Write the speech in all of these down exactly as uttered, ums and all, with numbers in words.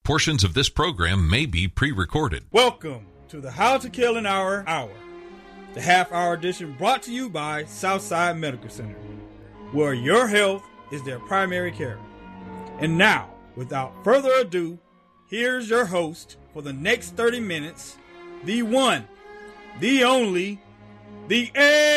Portions of this program may be pre-recorded. Welcome to the How to Kill an Hour Hour, the half-hour edition brought to you by Southside Medical Center, where your health is their primary care. And now, without further ado, here's your host for the next thirty minutes, the one, the only, the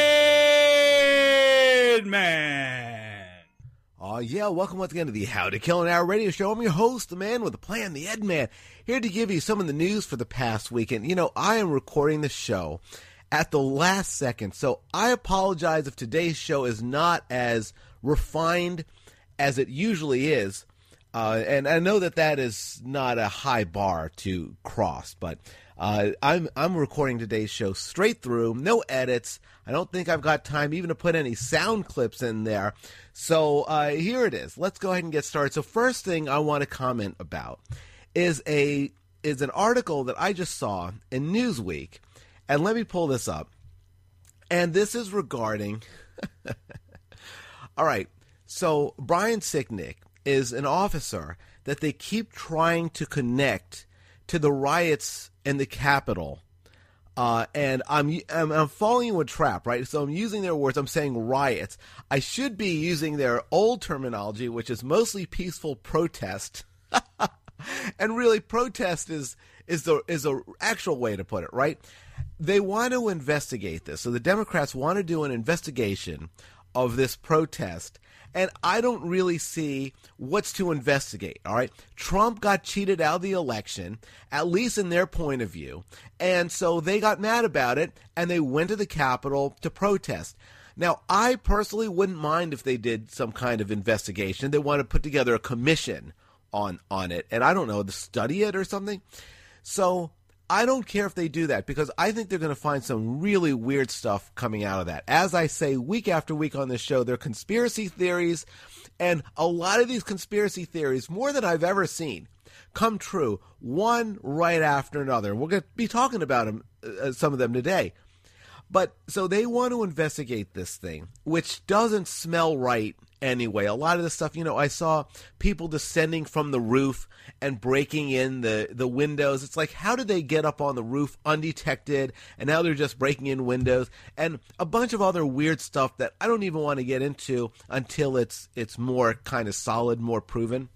Ed Man. Oh, yeah, welcome once again to the How to Kill an Hour radio show. I'm your host, the man with a plan, the Ed Man, here to give you some of the news for the past weekend. You know, I am recording the show at the last second, so I apologize if today's show is not as refined as it usually is. Uh, and I know that that is not a high bar to cross, but uh, I'm I'm recording today's show straight through, no edits. I don't think I've got time even to put any sound clips in there. So uh, here it is. Let's go ahead and get started. So first thing I want to comment about is a is an article that I just saw in Newsweek, and let me pull this up. And this is regarding. All right. So Brian Sicknick is an officer that they keep trying to connect to the riots in the Capitol. Uh, and I'm, I'm I'm falling into a trap, right? So I'm using their words. I'm saying riots. I should be using their old terminology, which is mostly peaceful protest. And really, protest is is the is a actual way to put it, right? They want to investigate this. So the Democrats want to do an investigation of this protest. And I don't really see what's to investigate, all right? Trump got cheated out of the election, at least in their point of view. And so they got mad about it, and they went to the Capitol to protest. Now, I personally wouldn't mind if they did some kind of investigation. They want to put together a commission on, on it, and I don't know, to study it or something. So I don't care if they do that, because I think they're going to find some really weird stuff coming out of that. As I say week after week on this show, they're conspiracy theories, and a lot of these conspiracy theories, more than I've ever seen, come true one right after another. We're going to be talking about them, uh, some of them today. But so they want to investigate this thing, which doesn't smell right anyway. A lot of the stuff, you know, I saw people descending from the roof and breaking in the, the windows. It's like, how did they get up on the roof undetected, and now they're just breaking in windows, and a bunch of other weird stuff that I don't even want to get into until it's it's more kind of solid, more proven.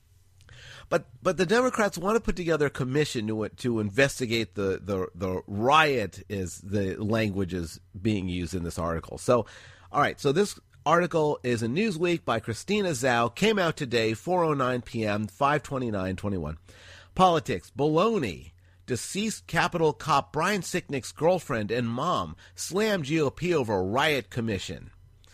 But but the Democrats want to put together a commission to to investigate the, the, the riot, is the language is being used in this article. So, all right, so this article is in Newsweek by Christina Zhao, came out today, four oh nine p.m., five twenty-nine twenty-one. Politics, baloney. Deceased Capitol cop Brian Sicknick's girlfriend and mom slam G O P over riot commission.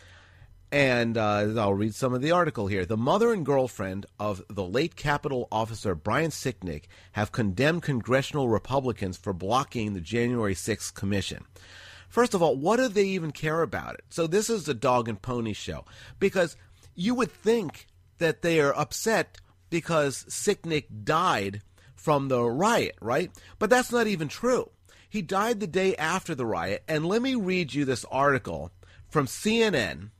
And uh, I'll read some of the article here. The mother and girlfriend of the late Capitol officer Brian Sicknick have condemned congressional Republicans for blocking the January sixth commission. First of all, what do they even care about it? So this is a dog and pony show, because you would think that they are upset because Sicknick died from the riot, right? But that's not even true. He died the day after the riot, and let me read you this article from C N N.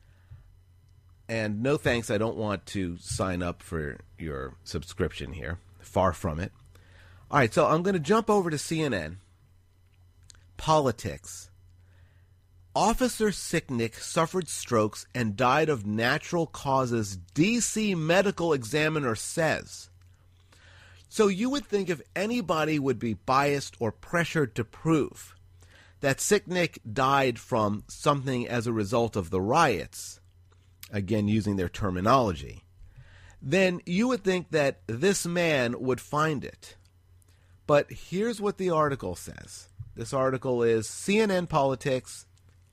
And no thanks, I don't want to sign up for your subscription here. Far from it. All right, so I'm going to jump over to C N N. Politics. Officer Sicknick suffered strokes and died of natural causes, D C medical examiner says. So you would think if anybody would be biased or pressured to prove that Sicknick died from something as a result of the riots, again using their terminology, then you would think that this man would find it. But here's what the article says. This article is C N N Politics,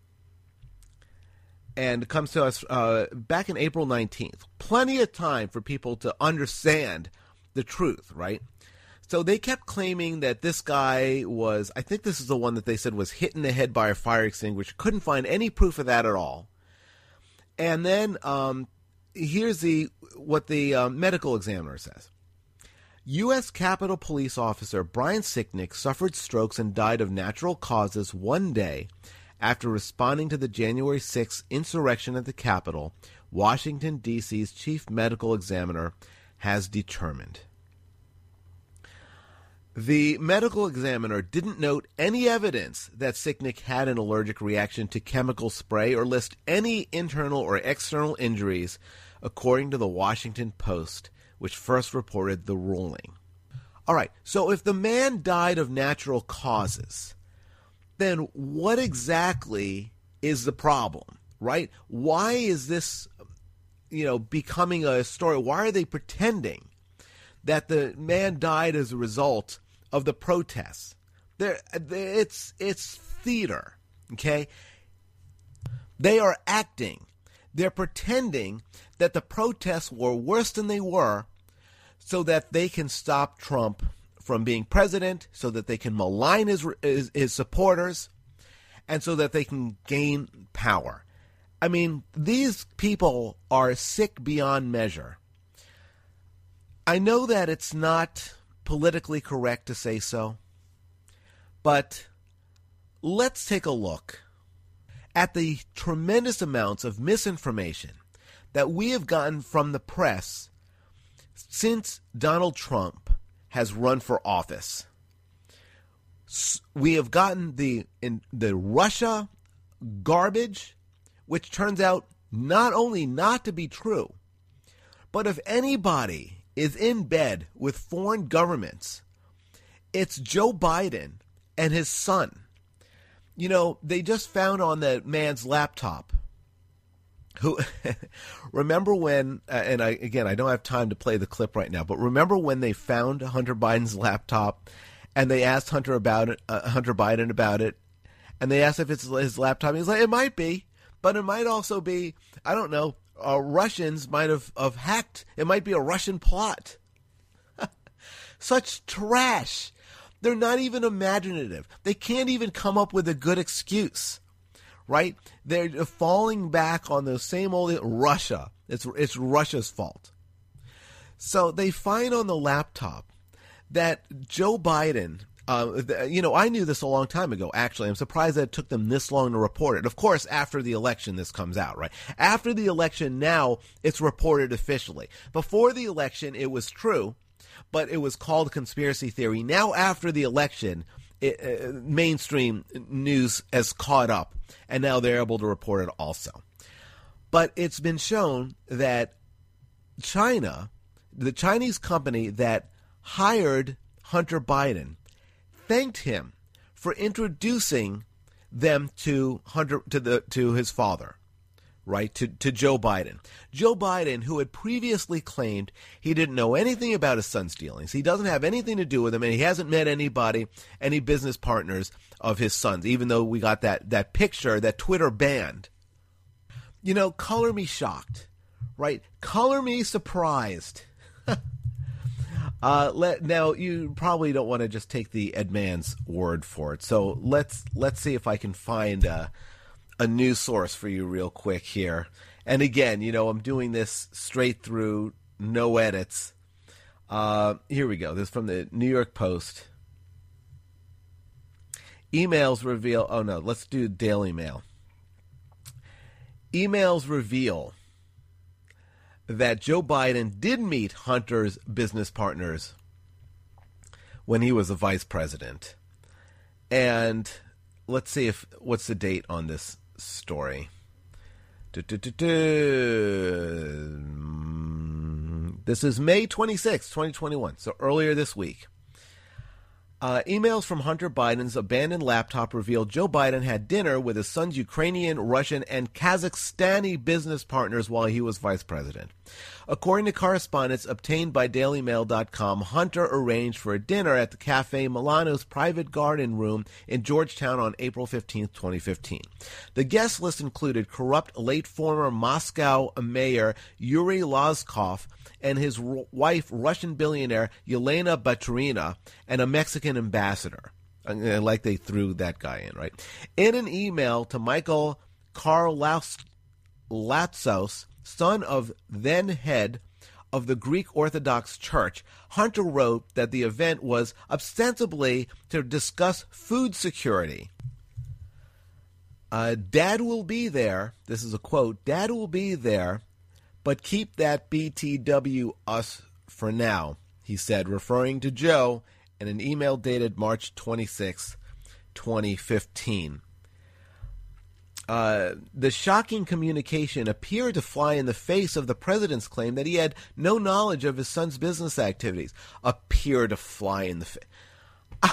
and comes to us uh, back in April nineteenth. Plenty of time for people to understand the truth, right? So they kept claiming that this guy was, I think this is the one that they said was hit in the head by a fire extinguisher. Couldn't find any proof of that at all. And then um, here's the what the uh, medical examiner says. U S Capitol Police officer Brian Sicknick suffered strokes and died of natural causes one day after responding to the January sixth insurrection at the Capitol, Washington, D C's chief medical examiner has determined. The medical examiner didn't note any evidence that Sicknick had an allergic reaction to chemical spray or list any internal or external injuries, according to the Washington Post, which first reported the ruling. All right, so if the man died of natural causes, then what exactly is the problem, right? Why is this, you know, becoming a story? Why are they pretending that the man died as a result of the protests? They're, it's it's theater, okay? They are acting. They're pretending that the protests were worse than they were so that they can stop Trump from being president, so that they can malign his, his, his supporters, and so that they can gain power. I mean, these people are sick beyond measure. I know that it's not politically correct to say so, but let's take a look at the tremendous amounts of misinformation that we have gotten from the press since Donald Trump has run for office. We have gotten the in the Russia garbage, which turns out not only not to be true, but if anybody is in bed with foreign governments, it's Joe Biden and his son. You know, they just found on that man's laptop. Who remember when? Uh, and I again, I don't have time to play the clip right now. But remember when they found Hunter Biden's laptop, and they asked Hunter about it, uh, Hunter Biden about it, and they asked if it's his laptop. He's like, it might be, but it might also be, I don't know. Uh, Russians might have, have hacked. It might be a Russian plot. Such trash. They're not even imaginative. They can't even come up with a good excuse, right? They're falling back on the same old Russia. It's it's Russia's fault. So they find on the laptop that Joe Biden, uh, you know, I knew this a long time ago, actually. I'm surprised that it took them this long to report it. Of course, after the election, this comes out, right? After the election, now it's reported officially. Before the election, it was true, but it was called conspiracy theory. Now, after the election, it, uh, mainstream news has caught up, and now they're able to report it also. But it's been shown that China, the Chinese company that hired Hunter Biden, thanked him for introducing them to Hunter to the to his father, right, to, to Joe Biden. Joe Biden, who had previously claimed he didn't know anything about his son's dealings. He doesn't have anything to do with him, and he hasn't met anybody, any business partners of his son's, even though we got that, that picture that Twitter banned. You know, color me shocked, right? Color me surprised. uh, let, now, you probably don't want to just take the Ed Man's word for it, so let's let's see if I can find a, a news source for you real quick here. And again, you know, I'm doing this straight through, no edits. Uh, here we go. This is from the New York Post. Emails reveal... Oh, no. Let's do Daily Mail. Emails reveal that Joe Biden did meet Hunter's business partners when he was a vice president. And let's see if... What's the date on this story? This is May twenty-sixth, twenty twenty-one, so earlier this week. Uh, emails from Hunter Biden's abandoned laptop revealed Joe Biden had dinner with his son's Ukrainian, Russian, and Kazakhstani business partners while he was vice president. According to correspondence obtained by Daily Mail dot com, Hunter arranged for a dinner at the Cafe Milano's private garden room in Georgetown on April fifteenth, twenty fifteen. The guest list included corrupt late former Moscow mayor Yuri Loskov and his r- wife, Russian billionaire Yelena Baturina, and a Mexican ambassador. I like they threw that guy in, right? In an email to Michael Karlatzos, son of then head of the Greek Orthodox Church, Hunter wrote that the event was ostensibly to discuss food security. Uh, Dad will be there. This is a quote. Dad will be there, but keep that B T W us for now, he said, referring to Joe in an email dated March twenty-sixth, twenty fifteen. Uh, the shocking communication appeared to fly in the face of the president's claim that he had no knowledge of his son's business activities. Appear to fly in the face.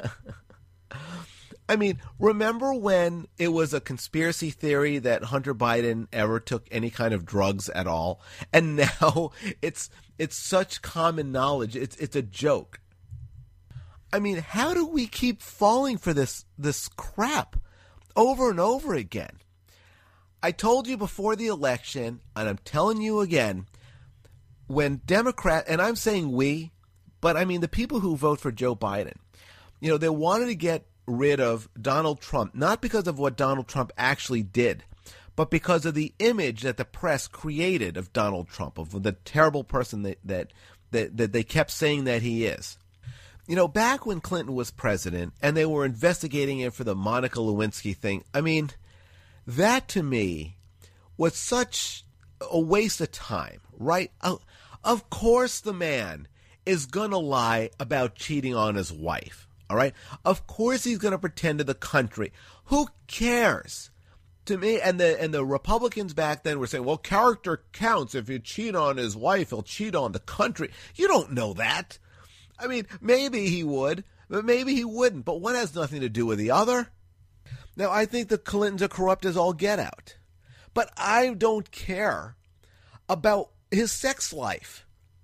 I mean, remember when it was a conspiracy theory that Hunter Biden ever took any kind of drugs at all? And now it's it's such common knowledge. It's it's a joke. I mean, how do we keep falling for this this crap over and over again? I told you before the election, and I'm telling you again, when Democrat, and I'm saying we, but I mean the people who vote for Joe Biden, you know, they wanted to get rid of Donald Trump, not because of what Donald Trump actually did, but because of the image that the press created of Donald Trump, of the terrible person that that that, that they kept saying that he is. You know, back when Clinton was president and they were investigating him for the Monica Lewinsky thing, I mean, that to me was such a waste of time, right? Of course the man is going to lie about cheating on his wife, all right? Of course he's going to pretend to the country. Who cares? To me, and the and the Republicans back then were saying, well, character counts. If you cheat on his wife, he'll cheat on the country. You don't know that. I mean, maybe he would, but maybe he wouldn't. But one has nothing to do with the other. Now, I think the Clintons are corrupt as all get out. But I don't care about his sex life.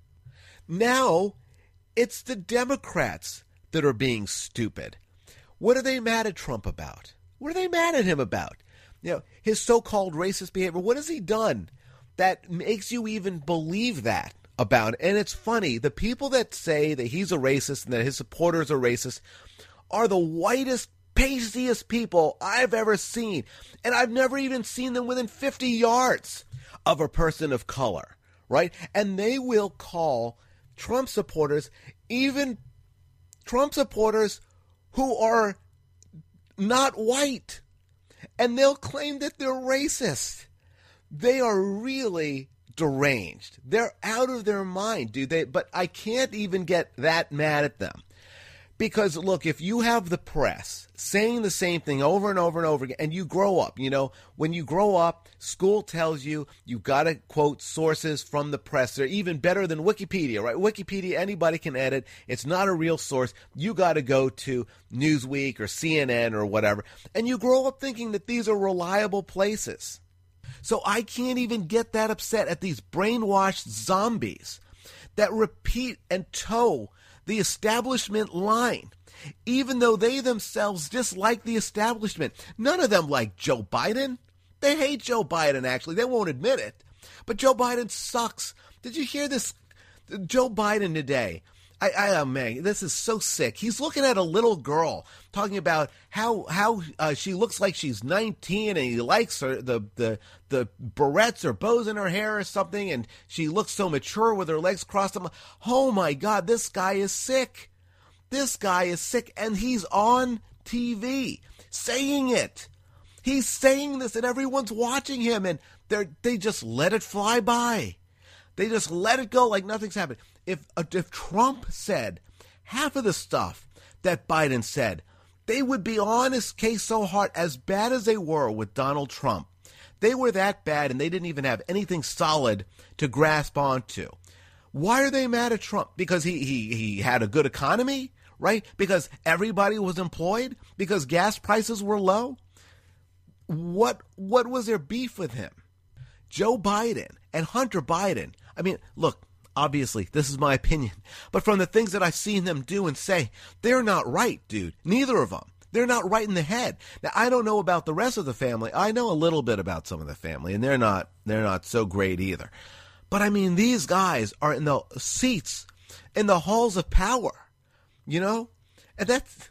Now, it's the Democrats that are being stupid. What are they mad at Trump about? What are they mad at him about? You know, his so-called racist behavior. What has he done that makes you even believe that about it? And it's funny, the people that say that he's a racist and that his supporters are racist are the whitest, pastiest people I've ever seen. And I've never even seen them within fifty yards of a person of color, right? And they will call Trump supporters, even Trump supporters who are not white, and they'll claim that they're racist. They are really deranged. They're out of their mind, dude. They, but I can't even get that mad at them. Because, look, if you have the press saying the same thing over and over and over again, and you grow up, you know, when you grow up, school tells you you've got to quote sources from the press. They're even better than Wikipedia, right? Wikipedia, anybody can edit. It's not a real source. You got to go to Newsweek or C N N or whatever. And you grow up thinking that these are reliable places. So I can't even get that upset at these brainwashed zombies that repeat and toe the establishment line, even though they themselves dislike the establishment. None of them like Joe Biden. They hate Joe Biden, actually. They won't admit it. But Joe Biden sucks. Did you hear this? Joe Biden today. I, I, oh man, this is so sick. He's looking at a little girl talking about how how uh, she looks like she's nineteen, and he likes her the the the barrettes or bows in her hair or something, and she looks so mature with her legs crossed. I'm like, oh my God, this guy is sick. This guy is sick, and he's on T V saying it. He's saying this, and everyone's watching him, and they they just let it fly by. They just let it go like nothing's happened. If if Trump said half of the stuff that Biden said, they would be on his case so hard, as bad as they were with Donald Trump. They were that bad, and they didn't even have anything solid to grasp onto. Why are they mad at Trump? Because he he he had a good economy, right? Because everybody was employed? Because gas prices were low? What what was their beef with him? Joe Biden and Hunter Biden. I mean, look, obviously, this is my opinion, but from the things that I've seen them do and say, they're not right, dude. Neither of them. They're not right in the head. Now, I don't know about the rest of the family. I know a little bit about some of the family, and they're not they're not so great either. But I mean, these guys are in the seats, in the halls of power, you know? And that's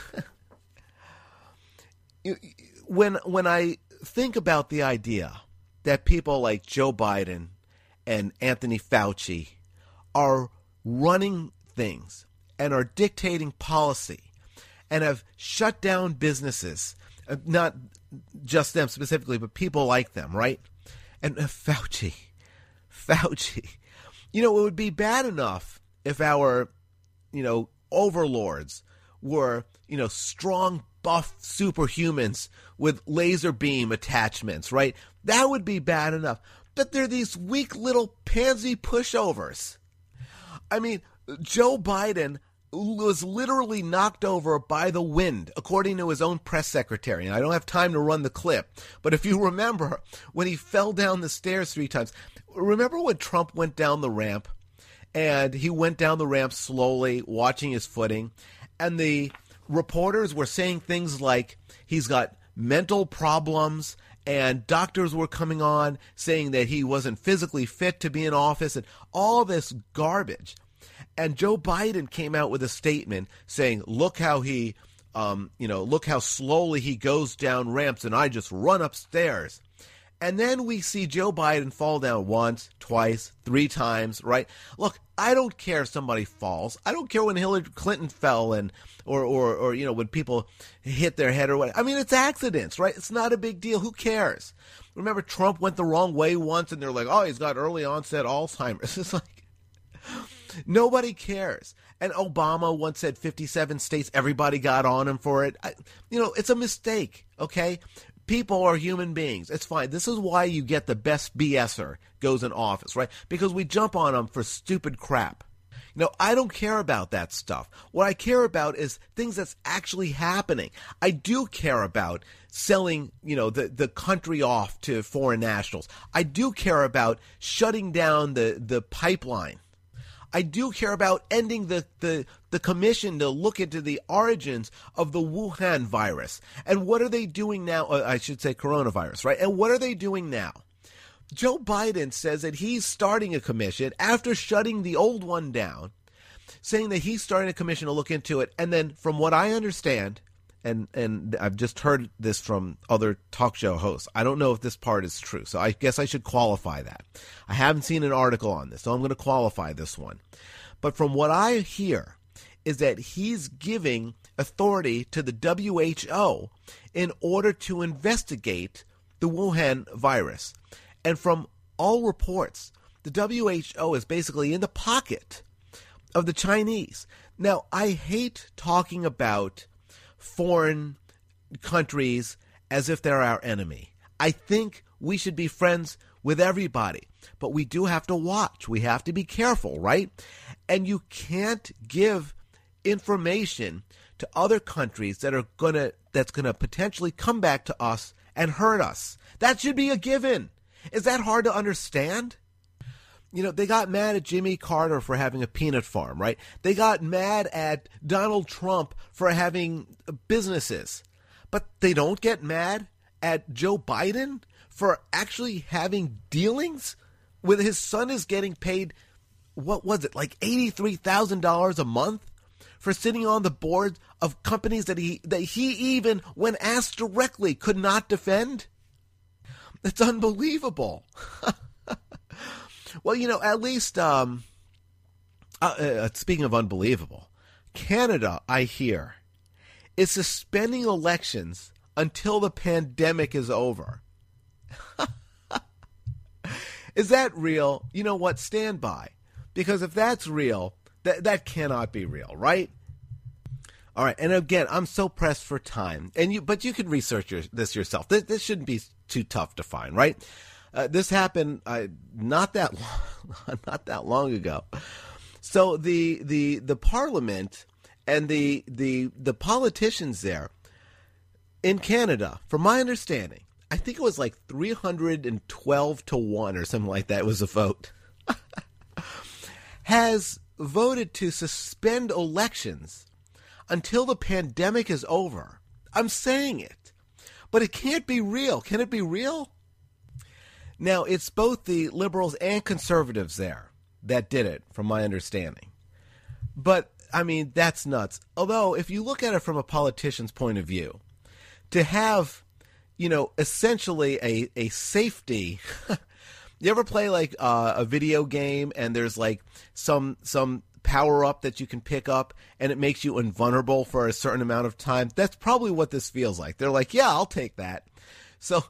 when when I think about the idea that people like Joe Biden and Anthony Fauci are running things and are dictating policy and have shut down businesses, not just them specifically, but people like them, right? And uh, Fauci, Fauci, you know, it would be bad enough if our, you know, overlords were, you know, strong, buff superhumans with laser beam attachments, right? That would be bad enough. But they're these weak little pansy pushovers. I mean, Joe Biden was literally knocked over by the wind, according to his own press secretary. And I don't have time to run the clip, but if you remember when he fell down the stairs three times, remember when Trump went down the ramp and he went down the ramp slowly, watching his footing, and the reporters were saying things like he's got mental problems, and doctors were coming on saying that he wasn't physically fit to be in office, and all this garbage. And Joe Biden came out with a statement saying, look how he, um, you know, look how slowly he goes down ramps, and I just run upstairs. And then we see Joe Biden fall down once, twice, three times, right? Look, I don't care if somebody falls. I don't care when Hillary Clinton fell and, or, or, or, you know, when people hit their head or what. I mean, it's accidents, right? It's not a big deal. Who cares? Remember, Trump went the wrong way once, and they're like, oh, he's got early onset Alzheimer's. It's like, nobody cares. And Obama once said fifty-seven states, everybody got on him for it. I, you know, it's a mistake, okay? People are human beings. It's fine. This is why you get the best BSer goes in office, right? Because we jump on them for stupid crap. You know, I don't care about that stuff. What I care about is things that's actually happening. I do care about selling, you know, the, the country off to foreign nationals. I do care about shutting down the, the pipeline. I do care about ending the, the, the commission to look into the origins of the Wuhan virus. And what are they doing now? Uh, I should say coronavirus, right? And what are they doing now? Joe Biden says that he's starting a commission after shutting the old one down, saying that he's starting a commission to look into it. And then from what I understand, and, and I've just heard this from other talk show hosts, I don't know if this part is true, so I guess I should qualify that. I haven't seen an article on this, so I'm going to qualify this one. But from what I hear is that he's giving authority to the W H O in order to investigate the Wuhan virus. And from all reports, the W H O is basically in the pocket of the Chinese. Now, I hate talking about foreign countries as if they're our enemy. I think we should be friends with everybody, but we do have to watch. We have to be careful, right? And you can't give information to other countries that are gonna that's gonna potentially come back to us and hurt us. That should be a given. Is that hard to understand? You know, they got mad at Jimmy Carter for having a peanut farm, right? They got mad at Donald Trump for having businesses. But they don't get mad at Joe Biden for actually having dealings with his son is getting paid, what was it, like eighty-three thousand dollars a month for sitting on the board of companies that he that he even, when asked directly, could not defend? It's unbelievable. Well, you know, at least, um, uh, uh, speaking of unbelievable, Canada, I hear, is suspending elections until the pandemic is over. Is that real? You know what? Stand by. Because if that's real, that that cannot be real, right? All right. And again, I'm so pressed for time. And you, but you can research your, this yourself. This, this shouldn't be too tough to find, right? Uh, this happened uh, not that long, not that long ago. So the the the Parliament and the the the politicians there in Canada, from my understanding, I think it was like three hundred twelve to one or something like that. It was a vote. Has voted to suspend elections until the pandemic is over. I'm saying it, but it can't be real. Can it be real? Now, it's both the liberals and conservatives there that did it, from my understanding. But, I mean, that's nuts. Although, if you look at it from a politician's point of view, to have, you know, essentially a, a safety... You ever play, like, uh, a video game and there's, like, some some power-up that you can pick up and it makes you invulnerable for a certain amount of time? That's probably what this feels like. They're like, yeah, I'll take that. So...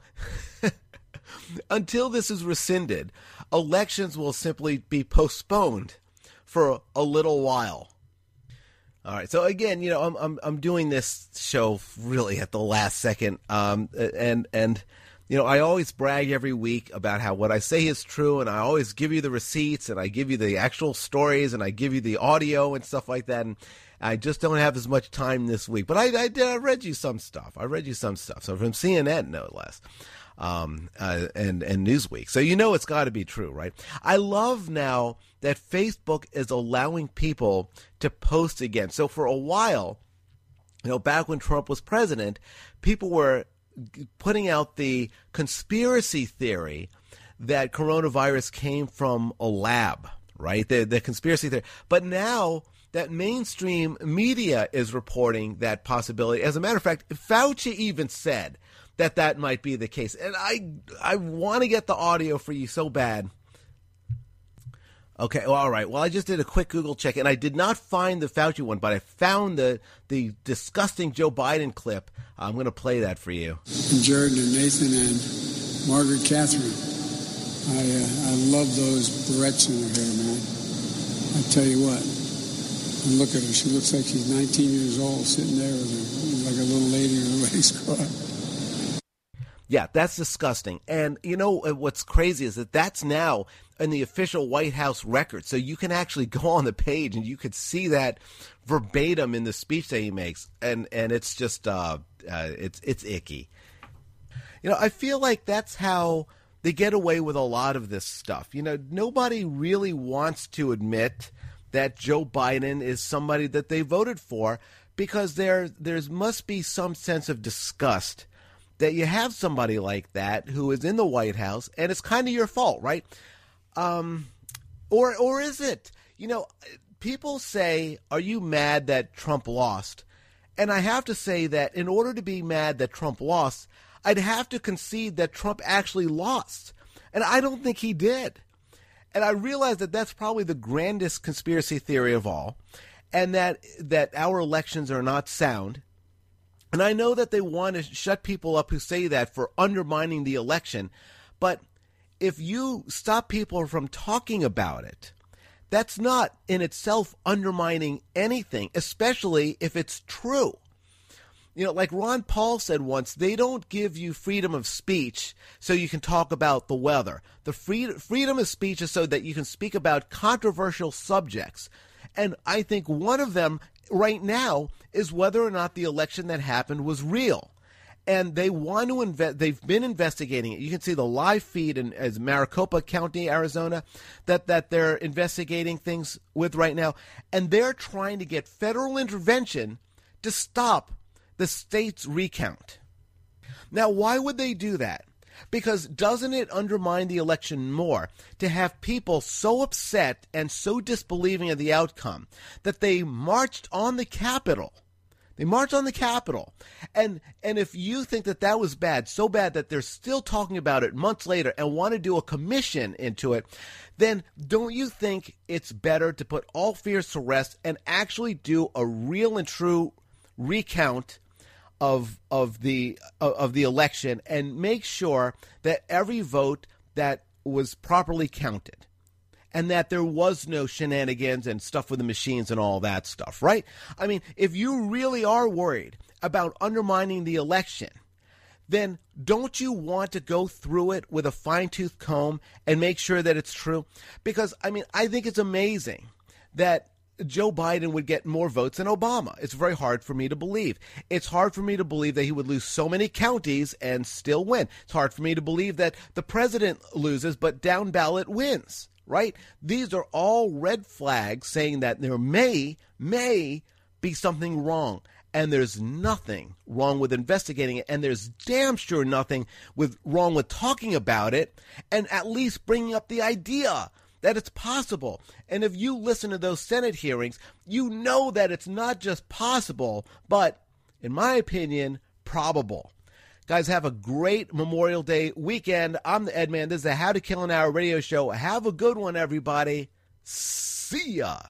Until this is rescinded, elections will simply be postponed for a little while. All right. So again, you know, I'm I'm I'm doing this show really at the last second, um, and and you know, I always brag every week about how what I say is true, and I always give you the receipts, and I give you the actual stories, and I give you the audio and stuff like that. And I just don't have as much time this week, but I I did I read you some stuff. I read you some stuff. So from C N N, no less. Um, uh, and, and Newsweek. So you know it's got to be true, right? I love now that Facebook is allowing people to post again. So for a while, you know, back when Trump was president, people were putting out the conspiracy theory that coronavirus came from a lab, right? The, the conspiracy theory. But now that mainstream media is reporting that possibility. As a matter of fact, Fauci even said that that might be the case. And I I want to get the audio for you so bad. Okay, well, all right. Well, I just did a quick Google check, and I did not find the Fauci one, but I found the the disgusting Joe Biden clip. I'm going to play that for you. And Jared and Nathan and Margaret Catherine. I uh, I love those barrettes in her hair, man. I tell you what. And look at her. She looks like she's nineteen years old, sitting there with her, like a little lady in a race car. Yeah, that's disgusting. And you know what's crazy is that that's now in the official White House record. So you can actually go on the page and you could see that verbatim in the speech that he makes. And and it's just uh, uh, it's it's icky. You know, I feel like that's how they get away with a lot of this stuff. You know, nobody really wants to admit that Joe Biden is somebody that they voted for because there there's must be some sense of disgust that you have somebody like that who is in the White House, and it's kind of your fault, right? Um, or or is it? You know, people say, are you mad that Trump lost? And I have to say that in order to be mad that Trump lost, I'd have to concede that Trump actually lost. And I don't think he did. And I realize that that's probably the grandest conspiracy theory of all, and that that our elections are not sound. And I know that they want to shut people up who say that for undermining the election. But if you stop people from talking about it, that's not in itself undermining anything, especially if it's true. You know, like Ron Paul said once, they don't give you freedom of speech so you can talk about the weather. The free, freedom of speech is so that you can speak about controversial subjects. And I think one of them right now is whether or not the election that happened was real. And they want to invest, they've been investigating it. You can see the live feed in as Maricopa County, Arizona, that, that they're investigating things with right now. And they're trying to get federal intervention to stop the state's recount. Now, why would they do that? Because doesn't it undermine the election more to have people so upset and so disbelieving of the outcome that they marched on the Capitol? They marched on the Capitol. And and if you think that that was bad, so bad that they're still talking about it months later and want to do a commission into it, then don't you think it's better to put all fears to rest and actually do a real and true recount of of the of the election and make sure that every vote that was properly counted and that there was no shenanigans and stuff with the machines and all that stuff, right? I mean, if you really are worried about undermining the election, then don't you want to go through it with a fine-tooth comb and make sure that it's true? Because, I mean, I think it's amazing that Joe Biden would get more votes than Obama. It's very hard for me to believe. It's hard for me to believe that he would lose so many counties and still win. It's hard for me to believe that the president loses but down ballot wins, right? These are all red flags saying that there may, may be something wrong. And there's nothing wrong with investigating it. And there's damn sure nothing with wrong with talking about it and at least bringing up the idea that it's possible. And if you listen to those Senate hearings, you know that it's not just possible, but, in my opinion, probable. Guys, have a great Memorial Day weekend. I'm the Ed Man. This is the How to Kill an Hour radio show. Have a good one, everybody. See ya.